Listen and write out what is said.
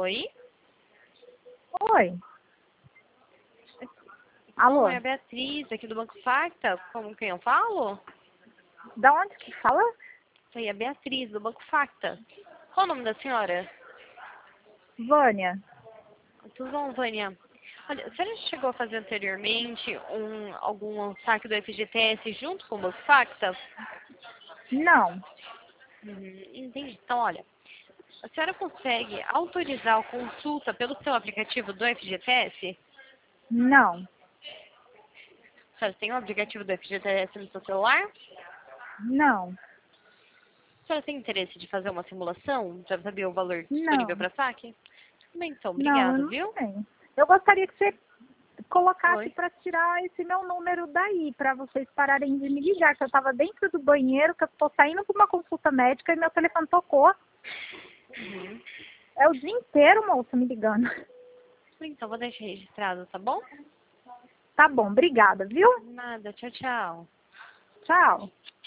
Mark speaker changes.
Speaker 1: Oi?
Speaker 2: Oi. Alô?
Speaker 1: É a Beatriz, aqui do Banco Facta. Como quem eu falo?
Speaker 2: Da onde que fala?
Speaker 1: Isso aí é a Beatriz, do Banco Facta. Qual o nome da senhora?
Speaker 2: Vânia.
Speaker 1: Tudo bom, Vânia? Olha, a senhora chegou a fazer anteriormente algum saque do FGTS junto com o Banco Facta?
Speaker 2: Não.
Speaker 1: Entendi. Então, olha, a senhora consegue autorizar a consulta pelo seu aplicativo do FGTS?
Speaker 2: Não.
Speaker 1: A senhora tem o aplicativo do FGTS no seu celular?
Speaker 2: Não.
Speaker 1: A senhora tem interesse de fazer uma simulação para saber o valor disponível
Speaker 2: Não.
Speaker 1: para saque? Tudo bem, então.
Speaker 2: Não, eu
Speaker 1: Obrigada,
Speaker 2: não
Speaker 1: viu?
Speaker 2: tenho. Eu gostaria que você colocasse
Speaker 1: Oi.
Speaker 2: para tirar esse meu número daí, para vocês pararem de me ligar, que eu estava dentro do banheiro, que eu estou saindo para uma consulta médica e meu telefone tocou.
Speaker 1: Uhum.
Speaker 2: É o dia inteiro, moça, me ligando.
Speaker 1: Então, vou deixar registrado, tá bom?
Speaker 2: Tá bom, obrigada, viu?
Speaker 1: Nada. Tchau, tchau.
Speaker 2: Tchau.